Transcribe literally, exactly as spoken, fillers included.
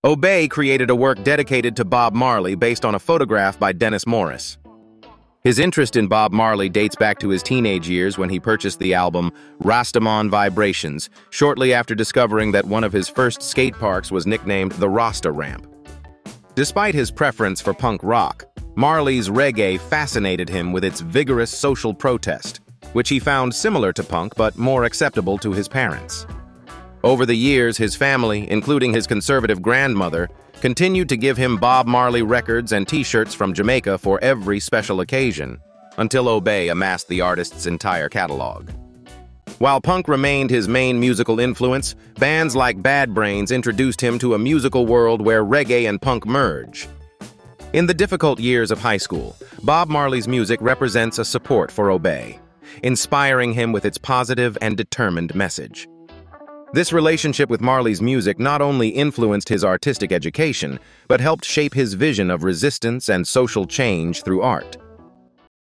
Obey created a work dedicated to Bob Marley based on a photograph by Dennis Morris. His interest in Bob Marley dates back to his teenage years when he purchased the album Rastaman Vibrations, shortly after discovering that one of his first skate parks was nicknamed the Rasta Ramp. Despite his preference for punk rock, Marley's reggae fascinated him with its vigorous social protest, which he found similar to punk but more acceptable to his parents. Over the years, his family, including his conservative grandmother, continued to give him Bob Marley records and t-shirts from Jamaica for every special occasion, until Obey amassed the artist's entire catalog. While punk remained his main musical influence, bands like Bad Brains introduced him to a musical world where reggae and punk merge. In the difficult years of high school, Bob Marley's music represents a support for Obey, inspiring him with its positive and determined message. This relationship with Marley's music not only influenced his artistic education, but helped shape his vision of resistance and social change through art.